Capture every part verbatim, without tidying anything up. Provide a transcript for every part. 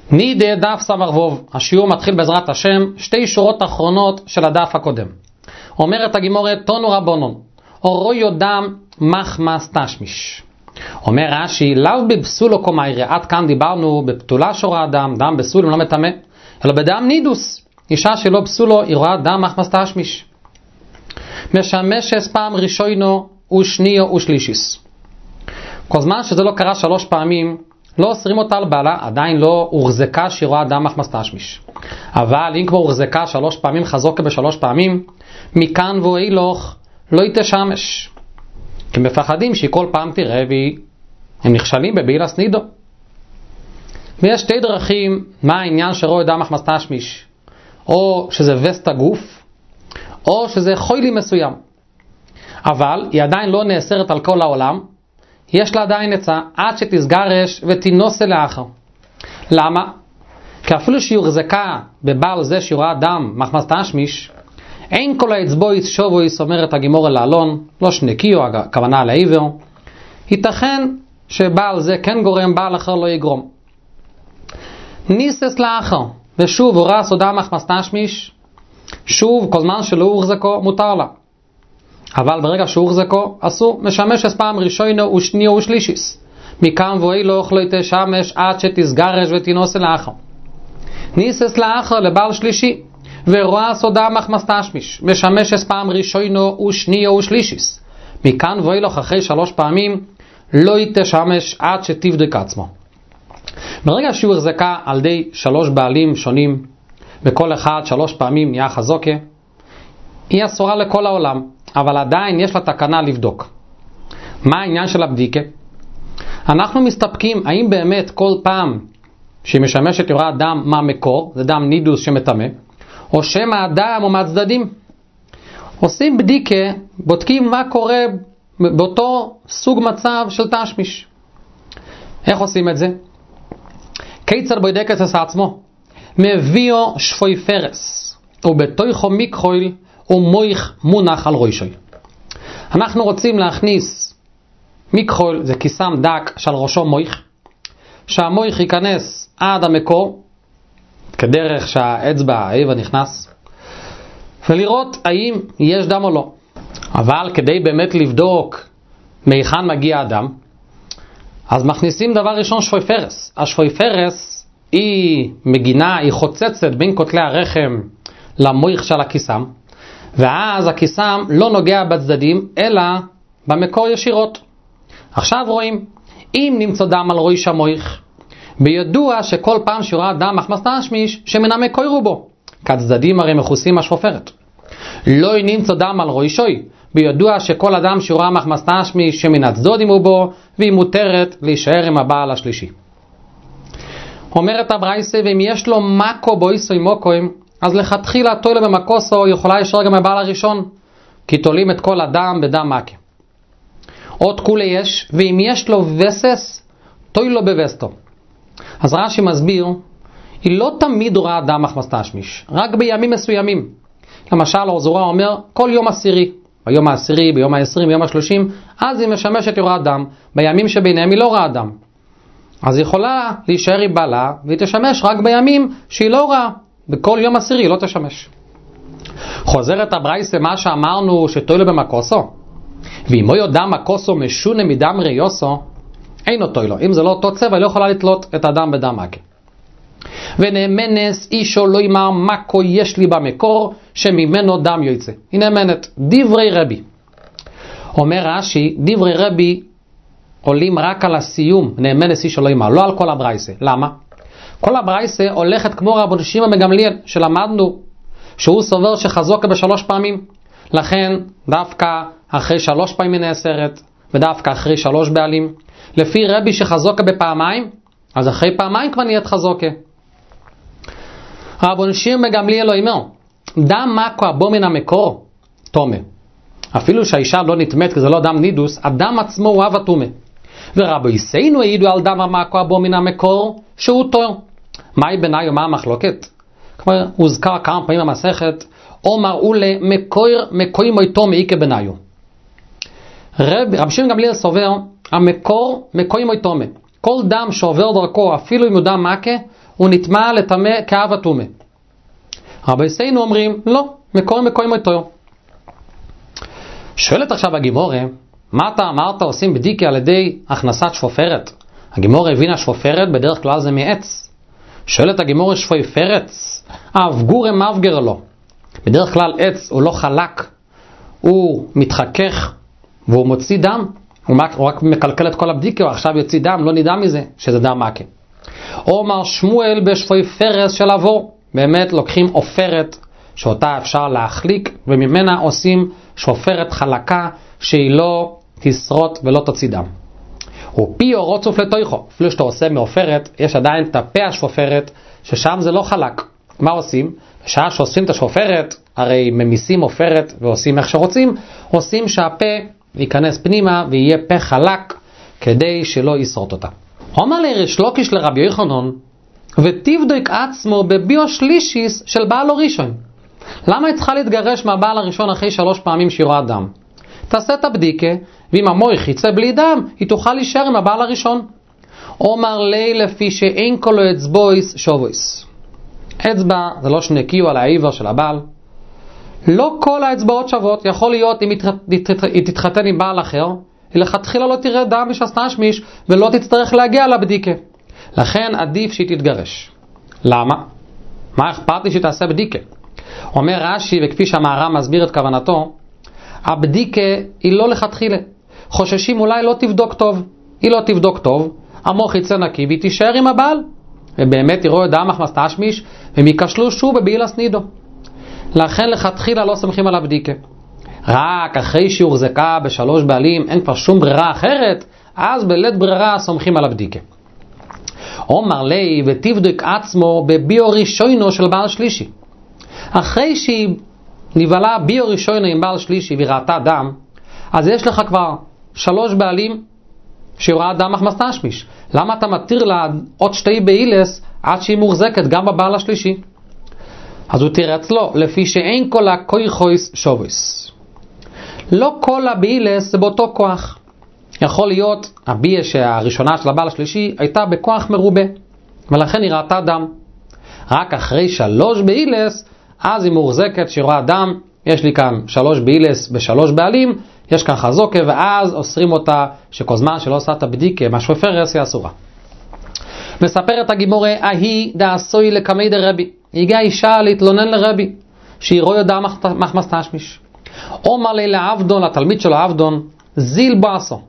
נידה דף סברבוב, השיעור מתחיל בעזרת השם, שתי שורות אחרונות של הדף הקודם. אומרת הגמורת, תונו רבונון, אורו יודם מחמס תשמיש. אומר רש"י, לאו בבסולו קומיירה, עד כאן דיברנו בפתולה שורה אדם, דם בסולים לא מטמא, אלא בדם נידוס, אישה שלא בסולו, היא רואה דם מחמס תשמיש. משמשס פעם ראשונו ושניו ושלישיס. כל זמן שזה לא קרה שלוש פעמים, לא אוסרים אותה על בעלה, עדיין לא הוחזקה שהיא רואה דם מחמס תשמיש. אבל אם כבר הוחזקה שלוש פעמים, חזוקה בשלוש פעמים, מכאן ואילוך לא יתשמש. כי מפחדים שהיא כל פעם תראה והם נכשלים בבעילת נידו. ויש שתי דרכים מה העניין שרואה דם מחמס תשמיש. או שזה וסט הגוף, או שזה חוילי מסוים. אבל היא עדיין לא נאסרת על כל העולם, יש לה עדיין עצה עד שתסגרש ותינוסה לאחר. למה? כי אפילו שהיא הוחזקה בבעל זה שהיא רואה דם מחמס תשמיש, אין כל האצבויס שובויס, אומרת הגמורה לעלון, לא שנקיו, הכוונה לעבר, ייתכן שבעל זה כן גורם, בעל אחר לא יגרום. ניסס לאחר, ושוב הוא ראה סודה מחמס תשמיש, שוב כל זמן שלא הוחזקו מותר לה. אבל ברגע שהוא הוחזקו אסור, משמשס פעם ראשונו ושניו ושלישיס. מכאן ואילוך לא יתשמש עד שתסגרש ותינוסה לאחר. ניסס לאחר לבעל שלישי, ורואה סודה מחמס תשמיש, משמשס פעם ראשונו ושניו ושלישיס. מכאן ואילוך אחרי שלוש פעמים לא יתשמש עד שתבדק עצמו. ברגע שהוא החזקה על די שלוש בעלים שונים, וכל אחד שלוש פעמים נהיה חזוקה, היא אסורה לכל העולם. אבל עדיין יש לה תקנה לבדוק. מה העניין של הבדיקה? אנחנו מסתפקים האם באמת כל פעם שהיא משמשת יורה דם מהמקור, זה דם נידוס שמטמא, או שם האדם או מהצדדים. עושים בדיקה, בודקים מה קורה באותו סוג מצב של תשמיש. איך עושים את זה? קיצר בודקת את עצמו. מביאו שפוי פרס, ובתויכו מיקחויל, ומויך מונח על ראשי. אנחנו רוצים להכניס מיקחול, זה כיסם דק של ראשו מויך, שהמויך ייכנס עד המקור, כדרך שהאצבע האיבר נכנס, ולראות האם יש דם או לא. אבל כדי באמת לבדוק מהיכן מגיע הדם, אז מכניסים דבר ראשון שפוי פרס. השפוי פרס היא מגינה, היא חוצצת בין כותלי הרחם למויך של הכיסם, ואז הכיסם לא נוגע בצדדים אלא במקור ישירות. עכשיו רואים, אם נמצא דם על ראש המויך, בידוע שכל פעם שראה דם מחמס תשמיש שמן המקור רובו, כי הצדדים הרי מכוסים השפופרת. לא נמצא דם על ראשוי, בידוע שכל אדם שראה מחמס תשמיש שמן הצדדים רובו, והיא מותרת להישאר עם הבעל השלישי. אומרת הברייסה, ואם יש לו מקו בויסוי מוקוים, אז לכתחילה תולה במקוסו יכולה ישר גם הבעל הראשון, כי תולים את כל הדם בדם מכה. עוד כולה יש, ואם יש לו וסס, תוי לו בווסטו. אז רש"י מסביר, היא לא תמיד רואה דם מחמס תשמיש, רק בימים מסוימים. למשל, האוזורה אומר, כל יום עשירי, ביום העשירי, ביום העשרים, ביום השלושים, אז היא משמשת יוראת דם, בימים שביניהם היא לא רואה דם. אז היא יכולה להישאר עם בעלה, והיא תשמש רק בימים שהיא לא רואה. בכל יום עשירי לא תשמש. חוזרת הברייסה מה שאמרנו שתוילו במקוסו. ואם הוא יודע מקוסו משונה מדם ראיוסו, אין אותו תוילו. אם זה לא אותו צבע, היא לא יכולה לתלות את הדם בדם מכה. ונאמנס אישו לא יאמר מקו יש לי במקור שממנו דם יוצא. היא נאמנת. דברי רבי. אומר רש"י, דברי רבי עולים רק על הסיום. נאמנס אישו לא יאמר, לא על כל הברייסה. למה? כל הברייסה הולכת כמו רבן שמעון בן גמליאל שלמדנו שהוא סובר שחזוקה בשלוש פעמים, לכן דווקא אחרי שלוש פעמים נאסרת ודווקא אחרי שלוש בעלים. לפי רבי שחזוקה בפעמיים, אז אחרי פעמיים כבר נהיית חזוקה. רבן שמעון בן גמליאל לא אומר דם מקו הבו מן המקור תומה, אפילו שהאישה לא נטמאת כי זה לא דם נידוס, הדם עצמו הוא אב תומה. ורבי יסיינו העידו על דם המקו הבו מן המקור שהוא תור. מהי ביניו מה המחלוקת? כלומר, הוזכר כמה פעמים במסכת, אומר אולה מקור מקוי מויתו מאיקה ביניו. רב רבי שמעון גמליאל סובר, המקור מקוי מויתו. כל דם שעובר דרכו, אפילו אם הוא דם מכה, הוא נטמע לטמא כאב הטומא. רבי סיינו אומרים, לא, מקורים מקורים אותו. שואלת עכשיו הגימורה, מה אתה אמרת עושים בדיקה על ידי הכנסת שפופרת? הגימורה הבינה שפופרת בדרך כלל זה מעץ. שואלת הגימורה, שפופרת, אף גורם מבגר לו. בדרך כלל עץ הוא לא חלק, הוא מתחכך והוא מוציא דם, הוא רק מקלקל את כל הבדיקה, הוא עכשיו יוציא דם, לא נדע מזה שזה דם מכה. אומר שמואל בשפופרת של עבור, באמת לוקחים עופרת שאותה אפשר להחליק, וממנה עושים שפופרת חלקה שהיא לא תשרוט ולא תוציא דם. ופי או רוצוף לתויכו, אפילו שאתה עושה מעופרת, יש עדיין את הפה השפופרת, ששם זה לא חלק. מה עושים? בשעה שעושים את השפופרת, הרי ממיסים עופרת ועושים איך שרוצים, עושים שהפה ייכנס פנימה ויהיה פה חלק, כדי שלא ישרוט אותה. אומר לי ריש לוקיש לרבי יוחנן, ותבדוק עצמו בביו שלישיס של בעל הראשון. למה היא צריכה להתגרש מהבעל הראשון אחרי שלוש פעמים שהיא רואה דם? תעשה את הבדיקה, ואם המוח יצא בלי דם, היא תוכל להישאר עם הבעל הראשון. אומר לי לפי שאין כל אצבויס שובויס. אצבע זה לא שנקיו על העיוור של הבעל. לא כל האצבעות שוות. יכול להיות אם היא תתחתן עם בעל אחר, היא לכתחילה לא תראה דם ושסתשמיש ולא תצטרך להגיע לבדיקה. לכן עדיף שהיא תתגרש. למה? מה אכפת לי שהיא תעשה בדיקה? אומר רש"י, וכפי שהמהר"ם מסביר את כוונתו, הבדיקה היא לא לכתחילה. חוששים אולי לא תבדוק טוב. היא לא תבדוק טוב, המוח יצא נקי והיא תישאר עם הבעל. ובאמת יראו את דם מחמס תשמיש והם ייכשלו שוב בבעילת נידו. לכן לכתחילה לא סומכים על הבדיקה. רק אחרי שהיא הוחזקה בשלוש בעלים, אין כבר שום ברירה אחרת, אז בלית ברירה סומכים על הבדיקה. אומר לי ותבדוק עצמו בביו ראשונו של בעל שלישי. אחרי שהיא נבלה ביו ראשונו עם בעל שלישי וראתה דם, אז יש לך כבר שלוש בעלים שהיא רואה דם מחמס תשמיש. למה אתה מתיר לה עוד שתי בעילס עד שהיא מוחזקת גם בבעל השלישי? אז הוא תירץ לו, לפי שאין כל הכויכויס שובויס. לא כל הבעילס זה באותו כוח. יכול להיות הביה שהראשונה של הבעל השלישי הייתה בכוח מרובה, ולכן היא ראתה דם. רק אחרי שלוש בעילס, אז היא מוחזקת שרואה דם. יש לי כאן שלוש בעילס בשלוש בעלים, יש כאן חזוקה, ואז אוסרים אותה שכל זמן שלא עושה את הבדיקה, מהשפופרת היא אסורה. מספרת הגימורה, ההיא דעשוי לקמי דרבי. הגיעה אישה להתלונן לרבי, שהיא רואה דם מחמס תשמיש. אומר לי לעבדון, לתלמיד שלו עבדון, זיל בעשו.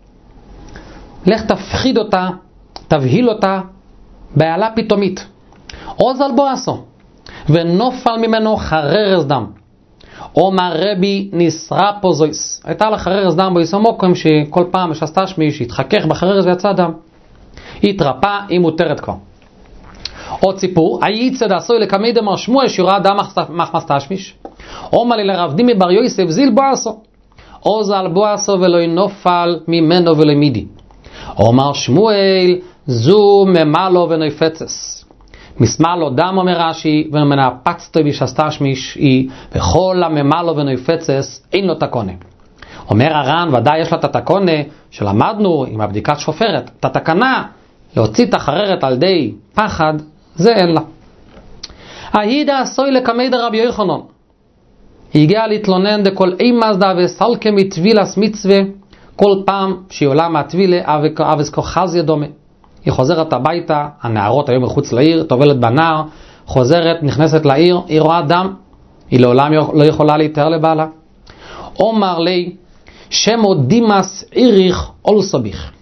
לך תפחיד אותה, תבהיל אותה, בעלה פתאומית. עוז על בועשו, ונופל ממנו חררס דם. אומר רבי נסרה פה זויס. הייתה לה חררס דם בויסו מוקם, שכל פעם שסתה שמיש, התחכך בחררס ויצא דם. היא התרפא, היא מותרת כבר. עוד סיפור, הייצד עשוי לקמי דמר שמואל שירה דם מחמס תשמיש. אומר לי לרב דימי בר יוסף, זיל בועשו. עוז על בועשו ולא נופל ממנו ולא מידי. אומר שמואל, זו ממלו ונפצס. מסמלו דם אומר רש"י, ומנפצתו בשסתה שמישי, וכל הממלו ונפצס אין לו תקונה. אומר הר"ן, ודאי יש לה את התקונה שלמדנו עם הבדיקת שפופרת. את התקנה להוציא את החררת על די פחד, זה אין לה. ההידה עשוי לקמי דרבי יוחנן. היא הגיעה להתלונן דכל אימזדה וסלקה מטבילס מצווה, כל פעם שהיא עולה מהטבילה, אבס כוחזיה דומה. היא חוזרת הביתה, הנערות היו מחוץ לעיר, טובלת בנער, חוזרת, נכנסת לעיר, היא רואה דם, היא לעולם לא יכולה להתאר לבעלה. אומר לי, שמו דימס עיריך אולסוביך.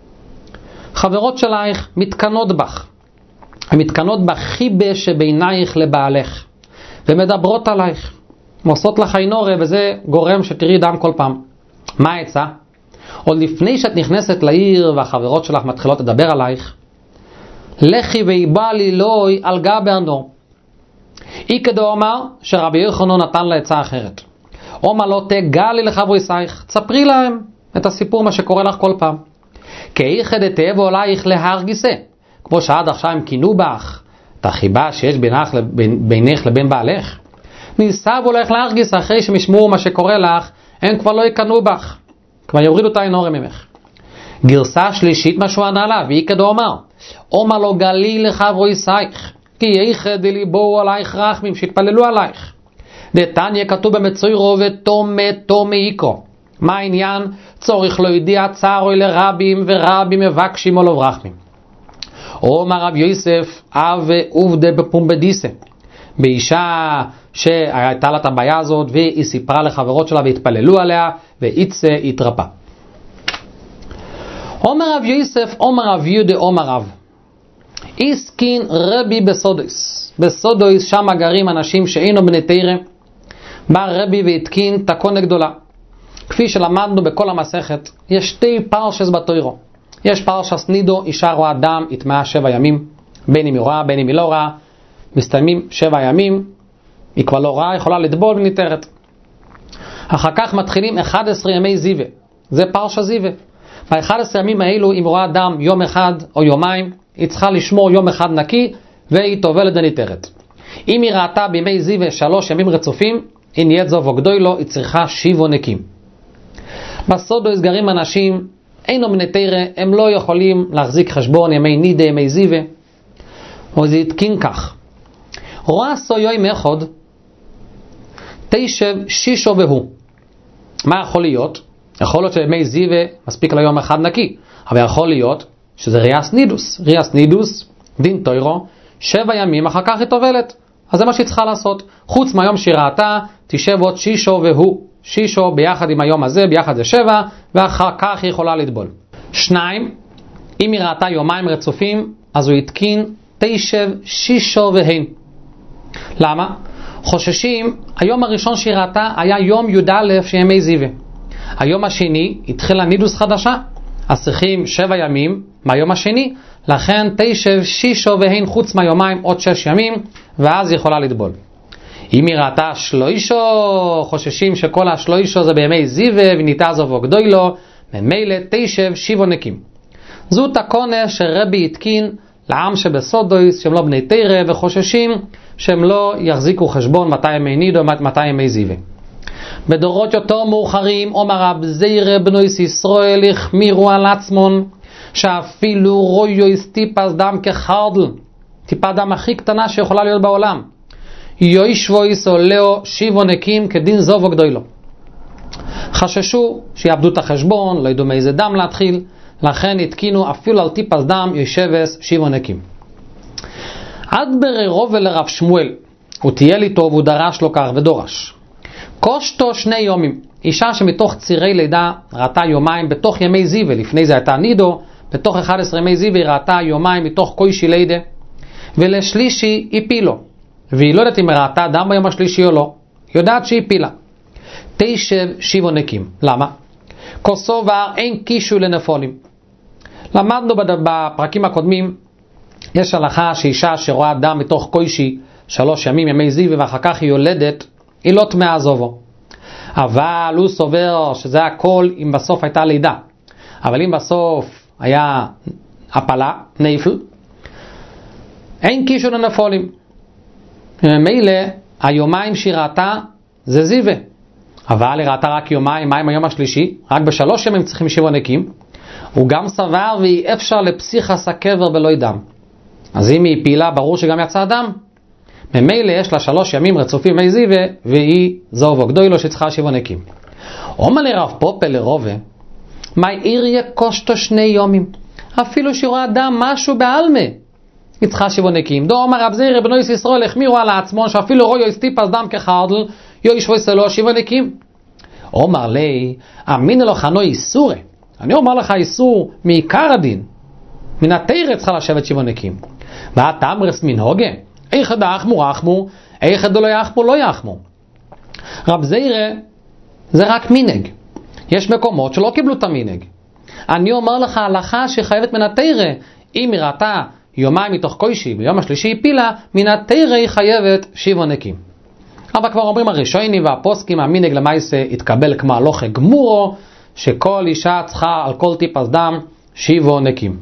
חברות שלך מתקנות בך, הן מתקנות בחיבה שבעינייך לבעלך, ומדברות עלייך, עושות לך עינורה, וזה גורם שתראי דם כל פעם. מה העצה? עוד לפני שאת נכנסת לעיר והחברות שלך מתחילות לדבר עלייך, לכי ואיבא לי לוי על גבי הנור. היא כדו אומר שרבי יוחנן נתן לה עצה אחרת. אומר לו, תגלי לחברייך, תספרי להם את הסיפור מה שקורה לך כל פעם. כי איך דתאבו עלייך להרגיסה, כמו שעד עכשיו הם כינו בך את החיבה שיש בינך, בין, בינך לבין בעלך. ניסבו לך להרגיס, אחרי שמשמעו מה שקורה לך, הם כבר לא יקנו בך, כבר יורידו את העינור ממך. גרסה שלישית מה שהוא ענה לה, והיא כדו אומר, אומר לו גליל לחברו יסייך, כי יחד ליבו עלייך רחמים, שהתפללו עלייך. דתניא כתוב במצוירו ותומה תומה איקו. מה העניין? צורך לא ידיע צערוי לרבים ורבים מבקשים עליו רחמים. אומר רב יוסף אב עובדה בפומבדיסה, באישה שהייתה לה את הבעיה הזאת והיא סיפרה לחברות שלה והתפללו עליה ואיצה התרפא. אומר רב יוסף אומר רב יהודה אומר רב איסקין רבי בסודויס, בסודויס שם גרים אנשים שאינו בני תירה. בא רבי והתקין תקונה גדולה. כפי שלמדנו בכל המסכת, יש שתי פרשס בתוירו. יש פרשס נידו, אישה רואה דם, התמאה שבע ימים, בין אם היא רואה, בין אם היא לא רואה, מסתיימים שבע ימים, היא כבר לא רואה, יכולה לטבול וניתרת. אחר כך מתחילים אחד עשר ימי זיווה, זה פרשס זיווה. ב-אחד עשר ימים האלו, אם רואה דם יום אחד או יומיים, היא צריכה לשמור יום אחד נקי, והיא טובלת וניתרת. אם היא ראתה בימי זיווה שלוש ימים רצופים, היא נהיית זו וגדוי לו, היא צריכה שיבו נקים. בסודו הסגרים אנשים, אינו בני תירה, הם לא יכולים להחזיק חשבון ימי נידה, ימי זיווה. וזה התקין כך. רואה סויוי מאחוד, תשב שישו והוא. מה יכול להיות? יכול להיות שימי זיווה מספיק ליום אחד נקי, אבל יכול להיות שזה ריאס נידוס. ריאס נידוס, דין תוירו, שבע ימים אחר כך היא טובלת. אז זה מה שהיא צריכה לעשות. חוץ מהיום שהיא ראתה, תשב עוד שישו והוא. שישו ביחד עם היום הזה, ביחד זה שבע, ואחר כך היא יכולה לטבול. שניים, אם היא ראתה יומיים רצופים, אז הוא יתקין תשב שישו והן. למה? חוששים, היום הראשון שהיא ראתה היה יום י' א' שימי זיווה. היום השני התחילה נידוס חדשה, אז צריכים שבע ימים מהיום השני, לכן תשב שישו והן חוץ מהיומיים עוד שש ימים, ואז היא יכולה לטבול. אם היא ראתה שלוישו, חוששים שכל השלוישו זה בימי זיווה וניתה זו וגדוי לו, ממילא תשב שיבו נקים. זו תקונה שרבי התקין לעם שבסודויס, שהם לא בני תירה, וחוששים שהם לא יחזיקו חשבון מתי ימי נידו, מתי ימי זיווה. בדורות יותר מאוחרים, אומר רב זיירה בנויס ישראל החמירו על עצמון, שאפילו רויויס טיפס דם כחרדל, טיפה דם הכי קטנה שיכולה להיות בעולם, יוישבויס עולהו שיבו נקים כדין זו וגדוי לו. חששו שיאבדו את החשבון, לא ידעו מאיזה דם להתחיל, לכן התקינו אפילו על טיפס דם יושבס שיבו נקים. עד בררו ולרב שמואל, הוא תהיה לי טוב, הוא דרש לו כך ודורש. קושתו שני יומים, אישה שמתוך צירי לידה ראתה יומיים בתוך ימי זיווה, לפני זה הייתה נידו, בתוך אחד עשר ימי זיווה היא ראתה יומיים מתוך קוישי לידה, ולשלישי היא פילו, והיא לא יודעת אם היא ראתה דם ביום השלישי או לא, היא יודעת שהיא פילה. תשב שיבו נקים. למה? כוסובר אין קישו לנפולים. למדנו בפרקים הקודמים, יש הלכה שאישה שרואה דם מתוך קוישי שלוש ימים ימי זיווה ואחר כך היא יולדת, היא לא תמאה זובו. אבל הוא סובר שזה הכל אם בסוף הייתה לידה. אבל אם בסוף היה הפלה, נפל, אין קישו לנפולים. ממילא היומיים שהיא ראתה זה זיווה. אבל היא ראתה רק יומיים, מה עם היום השלישי? רק בשלוש ימים צריכים שיבו נקים. הוא גם סבר ואי אפשר לפסיכס הקבר בלא דם. אז אם היא פעילה ברור שגם יצא אדם. ממילא יש לה שלוש ימים רצופים מי זיווה, והיא זו וגדוי לו שצריכה שיבו נקים. אומר לרב פופל לרובה, מה עיר יקושתו שני יומים? אפילו שרואה דם משהו בעלמה, היא צריכה שיבו נקים. דו אומר רב זיירה בנויס ישראל החמירו על העצמון, שאפילו רואי סטיפס דם כחרדל, יוישבו יסלו שיבו נקים. אומר לי, אמין לו חנו איסורי. אני אומר לך איסור מעיקר הדין, מן התירה צריכה לשבת שיבו נקים. ואת אמרס מן הוגה, איכד האחמו רחמו, איכד לא יחמו לא יחמו. רב זיירה זה רק מינג. יש מקומות שלא קיבלו את המינג. אני אומר לך הלכה שחייבת מן התירה, אם היא ראתה יומיים מתוך קוישי, ביום השלישי היא פילה, מן התירה היא חייבת שיבו נקים. אבל כבר אומרים הראשונים והפוסקים, המינג למעשה התקבל כמו הלוכה גמורו, שכל אישה צריכה על כל טיפס דם שיבו נקים.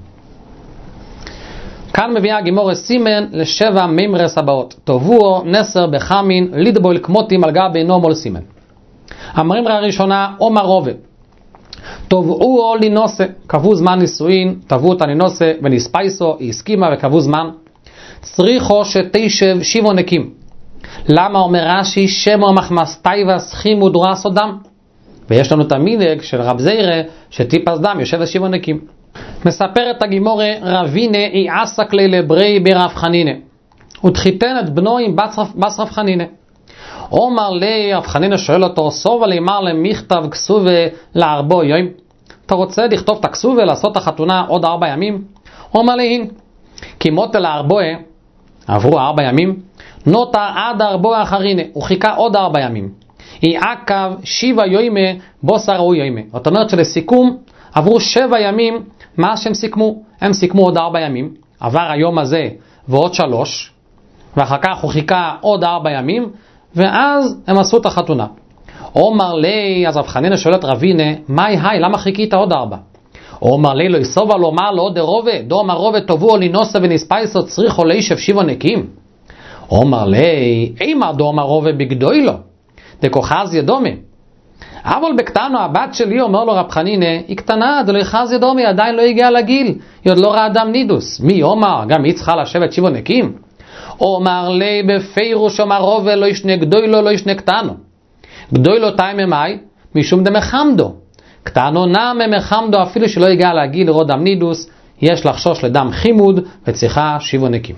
כאן מביאה גימורה סימן לשבע מימרס הבאות. תובוו נסר בחמין לידבויל כמותים על גבי נומול סימן. אמרים הראשונה, אומר רובה, תובעו או לנוסה, קבעו זמן נישואין, תבעו אותה לנוסה ונספייסו, היא הסכימה וקבעו זמן. צריכו שתשב שבו נקים. למה אומר רש"י שמו מחמסתאי והסכימו דרס דם? ויש לנו את המנהג של רב זיירה שטיפס דם יושב שבו נקים. מספרת הגימורה רבינה היא עסק לי לברי ברב חנינה. הוא תחיתן את בנו עם בס רב חנינה. אומר לי, רב חנינה שואל אותו, סובה לי מר למכתב כסובה לארבו יום. אתה רוצה לכתוב את הכסובה, לעשות את החתונה עוד ארבע ימים? אומר לי, הנה, כי מוטה לארבוה, עברו ארבע ימים, נותר עד ארבו אחרינה, הוא חיכה עוד ארבע ימים. היא עקב שבע יוימה בוסר הוא יוימה. זאת אומרת שלסיכום, עברו שבע ימים, מה שהם סיכמו? הם סיכמו עוד ארבע ימים, עבר היום הזה ועוד שלוש, ואחר כך הוא חיכה עוד ארבע ימים, ואז הם עשו את החתונה. אומר לי, אז רב חנינה שואל את רבינה, מהי היי, למה חיכית עוד ארבע? אומר לי, לא יסובה לומר לו עוד רובה, דו אמר רובה תובעו לנוסה ונספייסו צריכו לישב שבע נקים. אומר לי, אימא דו אמר רובה בגדוי לו, דקוחז ידומי. אבל בקטנו, הבת שלי אומר לו רב חנינה, היא קטנה, זה לא יחז ידומי, היא עדיין לא הגיעה לגיל, היא עוד לא ראה דם נידוס. מי אומר, גם היא צריכה לשבת שבע נקים? אומר לי בפירוש אומר רובה לא ישנה גדוי לו, לא ישנה קטנו. גדוי לו תאי ממאי, משום דמחמדו. קטנו נעמה מחמדו, אפילו שלא הגיע להגיע לראות דם נידוס, יש לחשוש לדם חימוד וצריכה שבע נקים.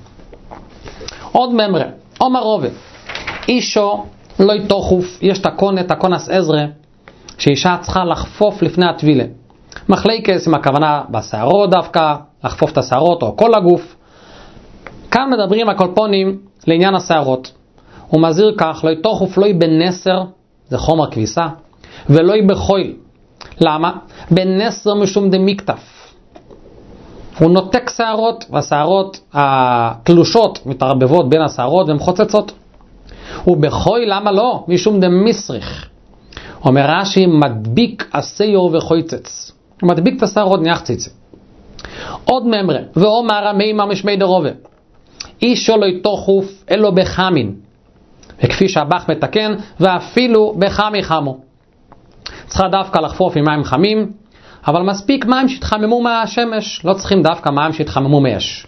עוד ממרה, אומר רובה, אישו לא יתוחוף, יש תקונה, תקונס עזרה, שאישה צריכה לחפוף לפני הטבילה. מחלקס עם הכוונה בשערות דווקא, לחפוף את השערות או כל הגוף. כאן מדברים הקולפונים לעניין השערות. הוא מזהיר כך, לא יתוחוף לא בנסר, זה חומר כביסה, ולא בחויל. למה? בנסר משום דמיקטף. הוא נותק שערות, והשערות התלושות מתערבבות בין השערות והן חוצצות. ובחוי למה לא? משום דמיסריך. אומר רש"י מדביק הסיור וחויצץ. הוא מדביק את השערות ניחציצה. עוד ממרה, ואומר המימה משמי דרובה. אישו לא יתוחוף אלו בחמין. וכפי שהבח מתקן, ואפילו בחמי חמו. צריכה דווקא לחפוף עם מים חמים, אבל מספיק מים שהתחממו מהשמש, לא צריכים דווקא מים שהתחממו מאש.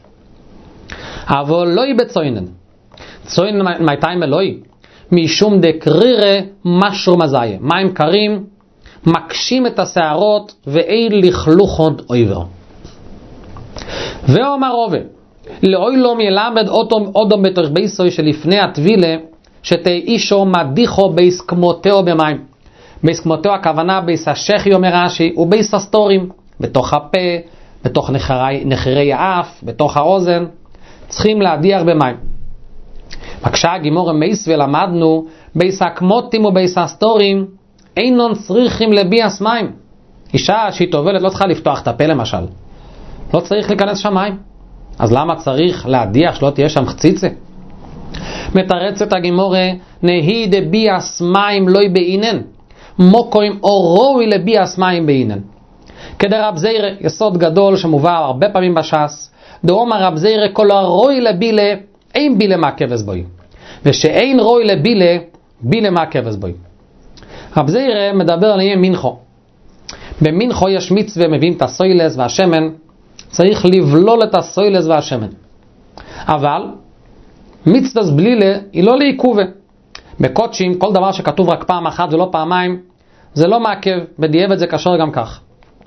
אבל לא יבצוינן. צוינן מייתיים אלוהי. משום דקרירה משהו מזאיה. מים קרים מקשים את השערות ואין לכלוכות אויבר. ואומר רובה, לאוי לא מלמד אודום בתוך ביסוי שלפני הטבילה, שתהי אישו מדיחו ביס כמותו במים. ביס כמותו הכוונה ביס השכי אומר רש"י, וביס הסטורים, בתוך הפה, בתוך נחרי, נחרי האף, בתוך האוזן, צריכים להדיח במים. בקשה הגימור מייס ולמדנו, ביס הכמותים וביס הסטורים, אינון צריכים לביאס מים. אישה שהיא טובלת לא צריכה לפתוח את הפה למשל. לא צריך להיכנס שם מים. אז למה צריך להדיח שלא תהיה שם חציצה? מתרצת הגימורה, נהי דביאס מים לא באינן. מוקוים אורוי לביאס מים באינן. כדי רב זיירה, יסוד גדול שמובא הרבה פעמים בש"ס, דאמר רב זיירה כל הרוי לבילה, אין בילה מהכבש בוי. ושאין רוי לבילה, בילה מהכבש בוי. רב זיירה מדבר על עניין מנחו. במנחו יש מצווה, מביאים את הסוילס והשמן, צריך לבלול את הסוילס והשמן. אבל מצווה בלילה היא לא לעיכובה. בקודשים כל דבר שכתוב רק פעם אחת ולא פעמיים, זה לא מעכב, בדיעבד זה קשר גם כך.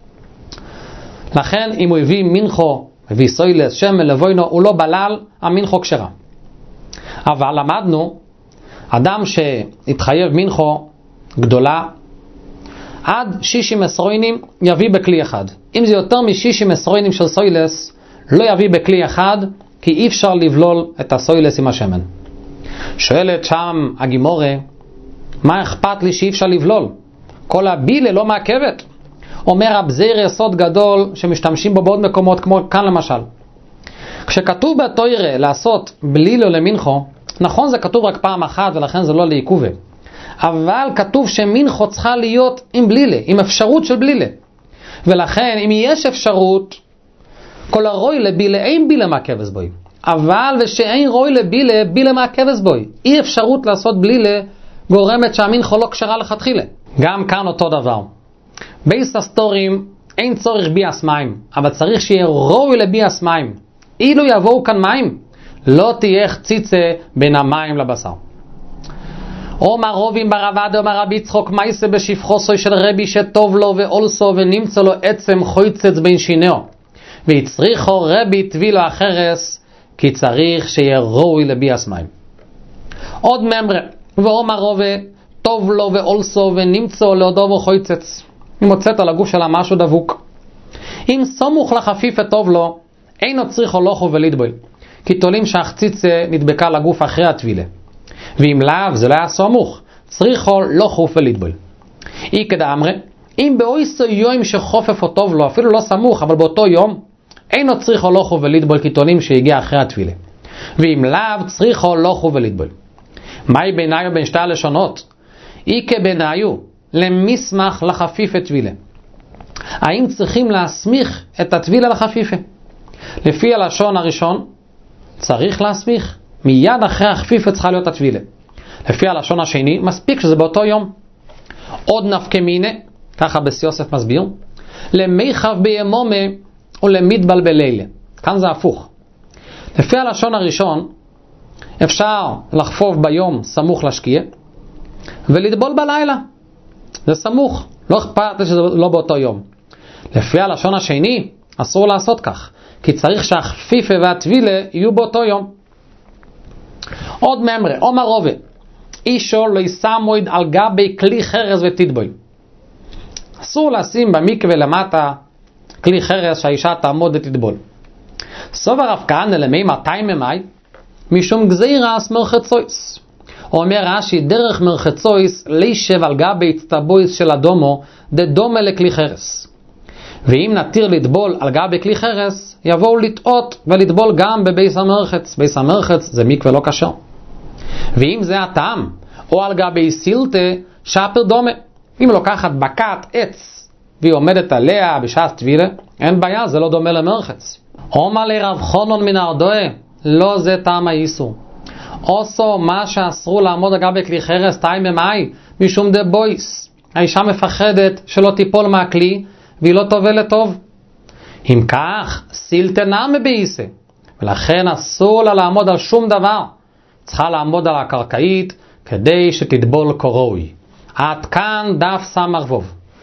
לכן אם הוא הביא מנחו, הביא סוילס, שמן, לבוינו, הוא לא בלל, המנחו כשרה. אבל למדנו, אדם שהתחייב מנחו גדולה, עד שישים מסרוינים יביא בכלי אחד. אם זה יותר משישים מסרוינים של סוילס, לא יביא בכלי אחד, כי אי אפשר לבלול את הסוילס עם השמן. שואלת שם הגימורה, מה אכפת לי שאי אפשר לבלול? כל הבילה לא מעכבת. אומר רב זיירה יסוד גדול שמשתמשים בו בעוד מקומות, כמו כאן למשל. כשכתוב בתורה לעשות בלילו למנחו, נכון זה כתוב רק פעם אחת ולכן זה לא לעיכובה. אבל כתוב שמנחו צריכה להיות עם בלילה, עם אפשרות של בלילה. ולכן אם יש אפשרות, כל הרוי לבילה אין בילה מהכבש בוי. אבל ושאין רוי לבילה, בילה מהכבש בוי. אי אפשרות לעשות בלילה גורמת שהמנחו לא כשרה לכתחילה. גם כאן אותו דבר. בייס הסטורים אין צורך ביאס מים, אבל צריך שיהיה ראוי לביאס מים. אילו יבואו כאן מים, לא תהיה חציצה בין המים לבשר. אומר רובים ברבד, אומר רבי יצחוק, מייסה בשפחוסוי של רבי שטוב לו ואולסו ונמצא לו עצם חויצץ בין שינהו. ויצריכו רבי תביא לו החרס, כי צריך שיהיה ראוי לביאס מים. עוד ממרה, ואומר רובה, טוב לו ואולסו ונמצא לו וחויצץ. היא מוצאת על הגוף שלה משהו דבוק. אם סמוך לחפיפה טוב לו, אינו צריכו לוחו ולדבול. כי תולים שהחציצה נדבקה לגוף אחרי התבילה. ואם לאו זה לא היה סמוך, צריכו לוחו ולדבול. אי כדאמרה, אם באויסו יום שחופף או טוב לו, אפילו לא סמוך, אבל באותו יום, אינו צריכו לוחו ולדבול, כי תולים שהגיע אחרי התבילה. ואם לאו צריכו לוחו ולדבול. מהי ביניו בין שתי הלשונות? אי כביניו, למסמך לחפיפה תבילה. האם צריכים להסמיך את התבילה לחפיפה? לפי הלשון הראשון, צריך להסמיך. מיד אחרי החפיפה צריכה להיות התבילה. לפי הלשון השני, מספיק שזה באותו יום. עוד נפקא מינה, ככה בס יוסף מסביר, למיחב בימומה ולמדבל בלילה. כאן זה הפוך. לפי הלשון הראשון, אפשר לחפוב ביום סמוך לשקיע, ולטבול בלילה. זה סמוך, לא אכפת שזה לא באותו יום. לפי הלשון השני, אסור לעשות כך, כי צריך שהחפיפה והתבילה יהיו באותו יום. עוד ממרה, אומר רובה, אישו לא ישמויד על גבי כלי חרס ותטבול. אסור לשים במקווה למטה כלי חרס שהאישה תעמוד ותטבול. סובר רב כהנא למי מאתיים ממאי, משום גזירס מרחצויס. אומר רש"י, דרך מרחצויס לישב על גבי הצטבויס של אדומו, דדומה לכלי חרס. ואם נתיר לטבול על גבי כלי חרס, יבואו לטעות ולטבול גם בבייס המרחץ. בייס המרחץ זה מקווה לא קשר. ואם זה הטעם, או על גבי סילטה, שפר דומה. אם לוקחת בקעת עץ, והיא עומדת עליה בשעת טבילה, אין בעיה, זה לא דומה למרחץ. אומר לרב חונון מן ארדואה, לא זה טעם האיסור. עושו מה שאסרו לעמוד על גבי כלי חרס תיים במאי, משום דה בויס. האישה מפחדת שלא תיפול מהכלי, והיא לא טובלת טוב. אם כך, סילטה נעמה בייסה, ולכן אסור לה לעמוד על שום דבר. צריכה לעמוד על הקרקעית, כדי שתטבול כראוי. עד כאן דף סמ"ך וו.